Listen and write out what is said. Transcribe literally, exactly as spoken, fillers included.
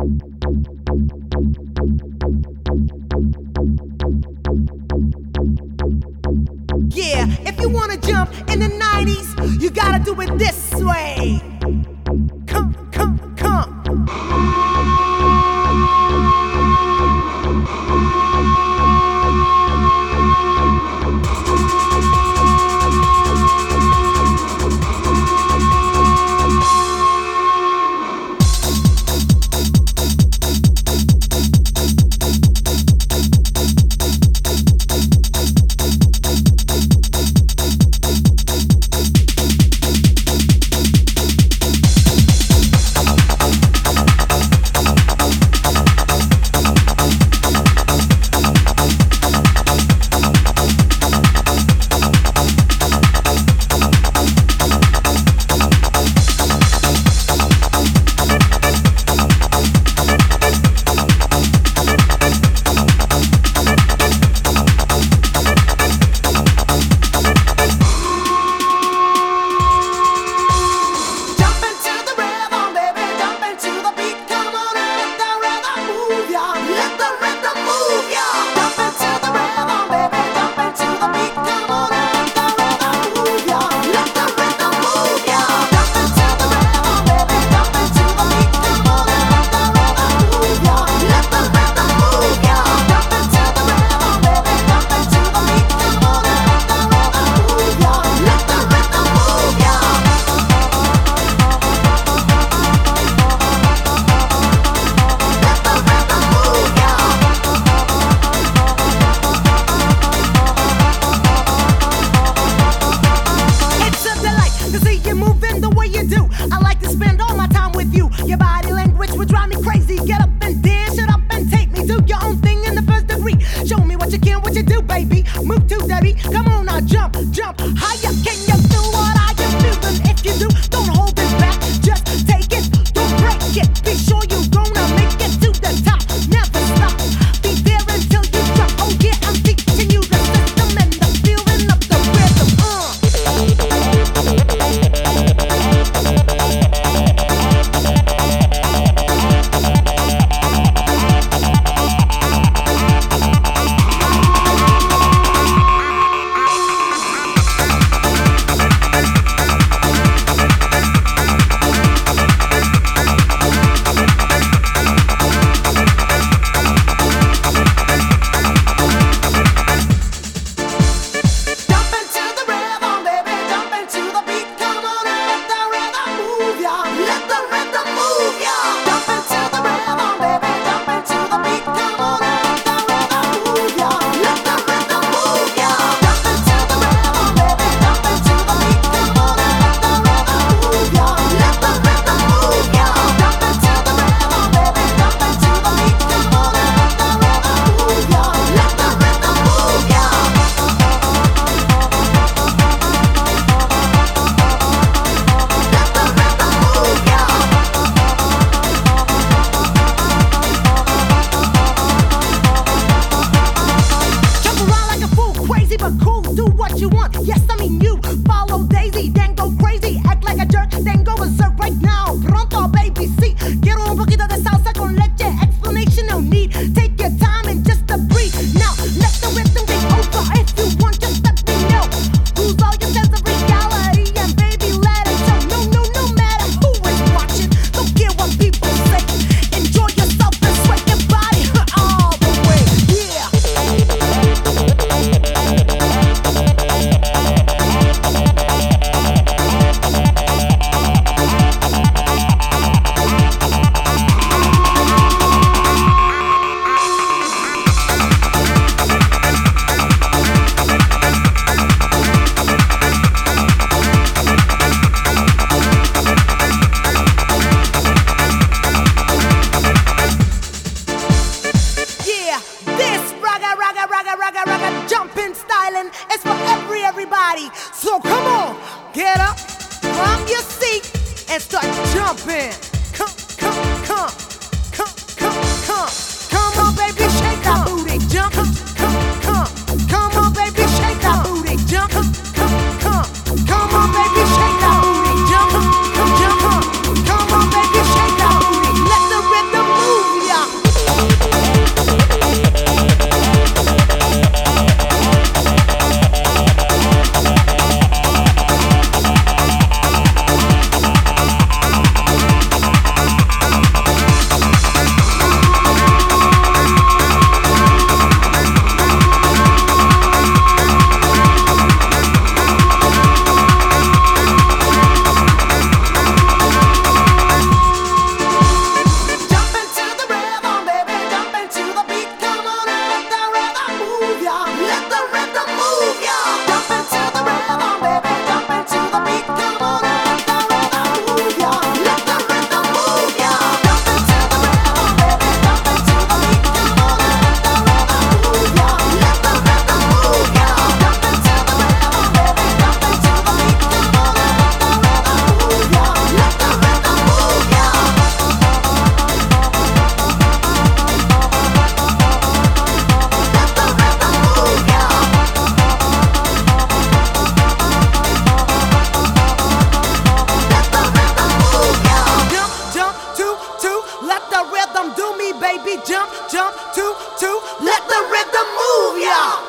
Yeah, if you wanna jump in the nineties, you gotta do it this way. Come, come, come. So come on, get up from your seat and start jumping. Come, come, come, come, come, come. Come on, baby, shake that booty. Jump, come, come, come. Come on, baby, shake that booty. Jump, come, come, come. Come on, baby, shake that booty. Jump, come, come, jump, come. Come on, baby, shake that booty. Let the rhythm move. jump to, to, let the rhythm move ya.